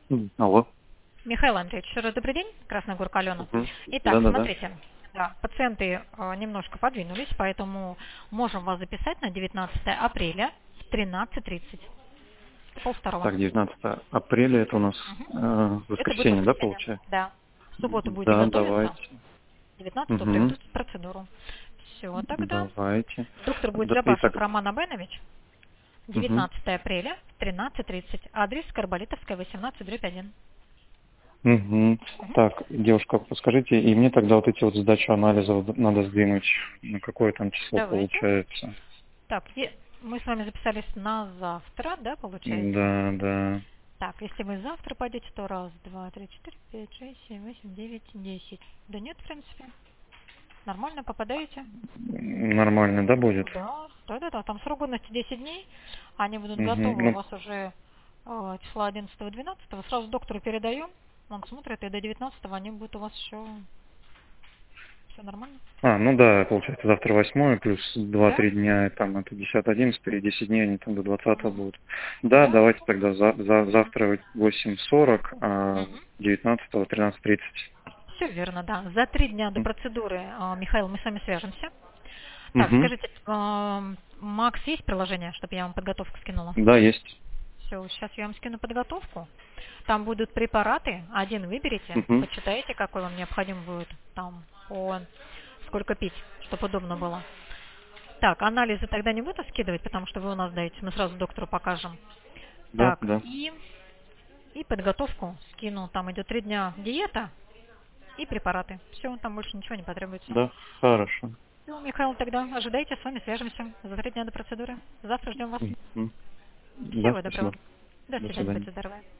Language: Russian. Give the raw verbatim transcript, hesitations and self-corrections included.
М, Алло. Михаил Андреевич, еще раз добрый день, Красная Горка Алена. Мгм. Итак, Да-да-да. смотрите, да, пациенты э, немножко подвинулись, поэтому можем вас записать на девятнадцатое апреля в тринадцать тридцать, полвторого. Так, девятнадцатое апреля, это у нас Мгм. э, Это будет воскресенье, да, воскресенье, получается? да. В субботу будете Да, готовиться, давайте. девятнадцатого Угу. проведут процедуру. Все, тогда Давайте. доктор будет Да, итак, Забашев Роман Абенович, угу. девятнадцатое апреля в тринадцать тридцать, адрес Карболитовская, восемнадцать, дробь один. Угу. Так, девушка, подскажите, и мне тогда вот эти вот сдачу анализов надо сдвинуть, на какое там число Давайте. получается? Так, е- мы с вами записались на завтра, да, получается? Да, да. Так, если вы завтра пойдете, то раз, два, три, четыре, пять, шесть, семь, восемь, девять, десять. Да нет, в принципе. Нормально попадаете? Нормально, да, будет? Да, да, да, да. Там срок годности десять дней. Они будут Угу. готовы у Ну, вас уже э, числа одиннадцатого-двенадцатого. Сразу доктору передаем. Он смотрит, и до девятнадцатого они будут у вас еще все нормально. а, ну да, получается, завтра восьмое, плюс Да? два-три дня, там это десять одиннадцать, и десять дней они там до двадцатого Мгм. будут. Да, Да. давайте тогда за, за- завтра восемь сорок, а Мгм. девятнадцатого тринадцать тридцать. Все верно, да. За три дня до процедуры, а, Михаил, мы с вами свяжемся. Так, Угу. скажите, ам, Макс, есть приложение, чтобы я вам подготовку скинула? Да, есть. Все, сейчас я вам скину подготовку. Там будут препараты, один выберите, Угу. почитайте, какой вам необходим будет, там, по сколько пить, чтобы удобно было. Так, анализы тогда не буду скидывать, потому что вы у нас даете, мы сразу доктору покажем. Да, Так, да. и, и подготовку скину, там идет три дня диета и препараты. Все, там больше ничего не потребуется. Да, хорошо. Ну, Михаил, тогда ожидайте, с вами свяжемся за три дня до процедуры. Завтра ждем вас. Мгм. Да, Всего доброго. спасибо. До До свидания, свидания. будьте здоровы.